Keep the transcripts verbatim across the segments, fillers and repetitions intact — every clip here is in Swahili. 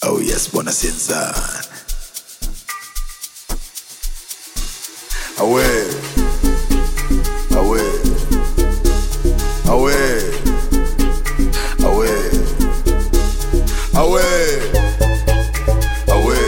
Oh yes, Bwana Senza. Awe, awe, awe, awe, awe, awe,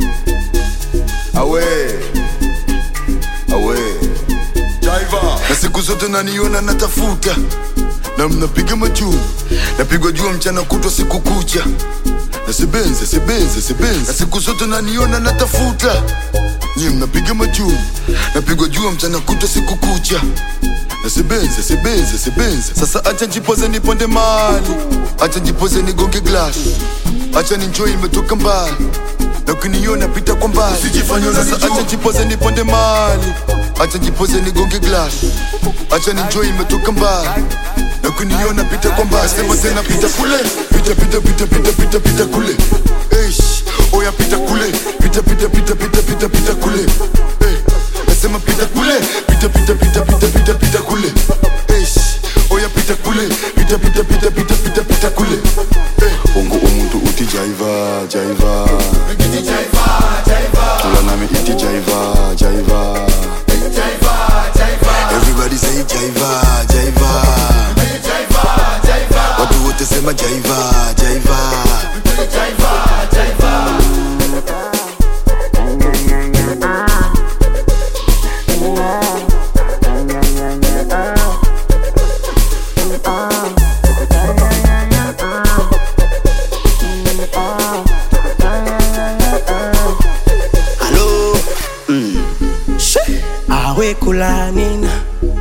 awe, awe. Jaiva. Na siku zote naniona natafuta, na mnapiga majuu, napigwa jua mchana kutwa siku kucha. Na sebenze, sebenze, sebenze. Na siku zote naniona natafuta, nyie mnapiga majuu, napigwa jua mchana kutwa siku kucha. Na sebenze, sebenze, sebenze. Sasa acha njipoze niponde mali, acha njipoze nigonge glass, acha ninjoy imetoka mbali, na ukiniona pita kwa mbali. Sasa acha njipoze niponde mali, acha njipoze nigonge glass, acha ninjoy imetoka mbali, na ukiniona pita kwa mbali. Sema tena pita kule, pita pita pita pita pita pita kule. Eish, oya pita kule, pita pita pita pita pita pita kule. Eh, nasema pita kule, pita pita pita pita pita pita kule. Eish, oya pita kule, pita pita pita pita pita pita kule. Eh, ungu umuntu uti jaiva, jaiva. Iti jaiva, jaiva. Tula nami iti jaiva, jaiva. Jaiva, jaiva. Everybody say jaiva, jaiva. Jaiva, jaiva. Watu wote sema jaiva, jaiva. Jaiva, jaiva. Awe kulanina,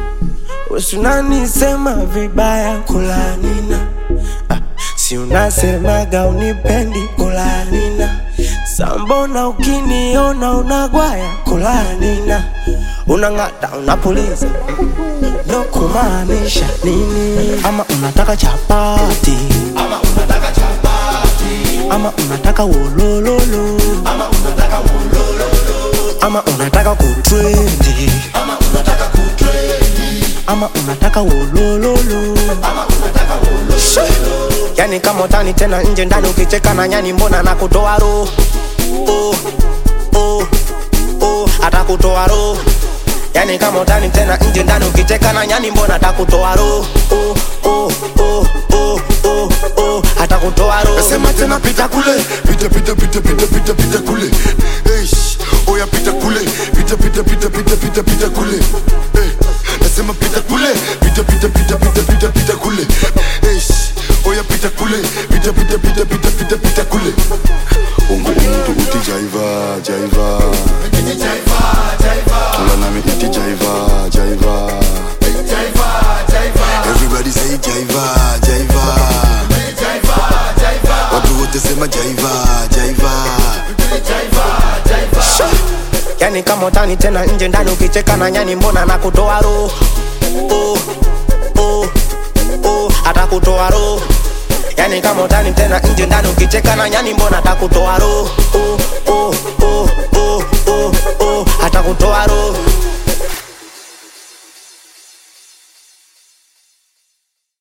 usunani sema vibaya kulanina. ah, Si unasemaga unipendi kulanina. Sambona ukiniona unagwaya kulanina. Unangata unapuliza, no kumaanisha nini? Ama unataka chapati, ama unataka chapati, ama unataka wolololo, ama unataka wolololo, ama unataka kutrendi, ama unataka kutrendi, ama unataka wolololo, ama unataka wolololo. Yani kama utani tena nje ndani ukicheka na nyani mbona nakutoa roho. Oh, oh, oh, atakutoa roho. Yani kama utani tena nje ndani ukicheka na nyani mbona atakutoa roho. Oh, oh, oh, oh, oh, oh, atakutoa roho. Nasema tena pita kule, pita pita pita pita pita pita kule. Eish, oya pita kule, pita pita pita pita pita pita kule. Eh, nasema pita kule, pita pita pita pita pita pita kule. Eish, oya pita kule, pita pita pita pita pita pita kule. Ungu umuntu uti jaiva, jaiva. Iti jaiva, jaiva. Tula nami iti jaiva, jaiva. Jaiva, jaiva. Everybody say jaiva, jaiva. Jaiva, jaiva. Watu wote sema jaiva, jaiva. Jaiva, jaiva. Yani kama utani tena nje ndani ukicheka na nyani mbona nakutoa roho. Oh, oh, oh, atakutoa roho. Yani kama utani tena nje ndani ukicheka na nyani mbona atakutoa roho. Oh, oh, oh, oh, oh, oh, atakutoa roho.